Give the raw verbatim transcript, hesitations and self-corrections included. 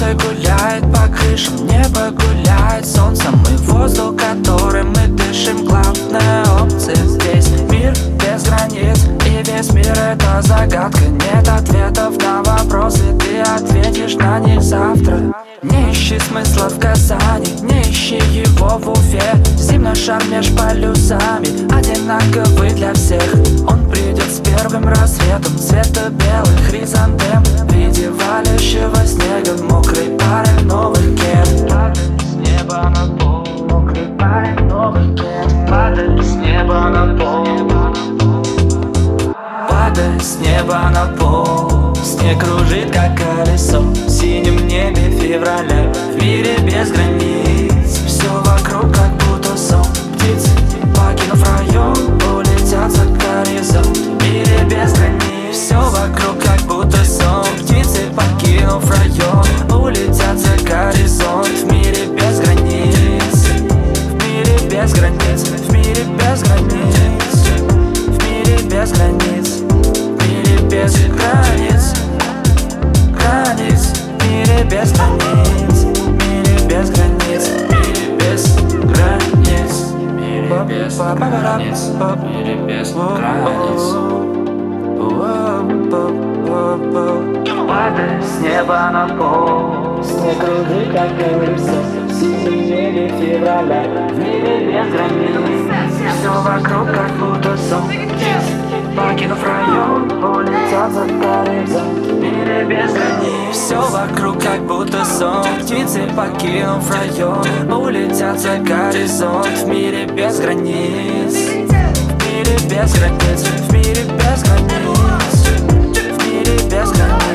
Солнце гуляет по крышам, небо гуляет солнцем. И воздух, которым мы дышим, главная опция здесь. Мир без границ, и весь мир это загадка. Нет ответов на вопросы, ты ответишь на них завтра. Не ищи смысла в Казани, не ищи его в Уфе. Зимний шар меж полюсами, одинаковый для всех. Он придет с первым рассветом, цвета белых хризантем. В виде валящего снега, мокрой пары новых кед. Падает с неба на пол, мокрой пары новых кед. Падает с неба на пол, падает с неба на пол. Снег кружит, как колесо в синем небе февраля. В мире без границ, все вокруг как будто сон. Птицы, покинув район, улетят за горизонт. В мире без границ, все вокруг как будто сон. Птицы, покинув район, улетят за горизонт. В мире без границ, в мире без границ, в мире без границ, в мире без границ, в мире без границ, границ, в мире без границ, в мире без границ, в мире без границ, в мире без границ, в мире без границ. Падает с неба на пол, снег кружит, как колесо в синем небе февраля. В мире без границ, все вокруг как будто сон. Покинув район, улетят за горизонт. В мире без границ, все вокруг как будто сон. Птицы, покинув район, улетят за горизонт. В мире без границ, в мире без границ, в мире без границ, в мире без границ.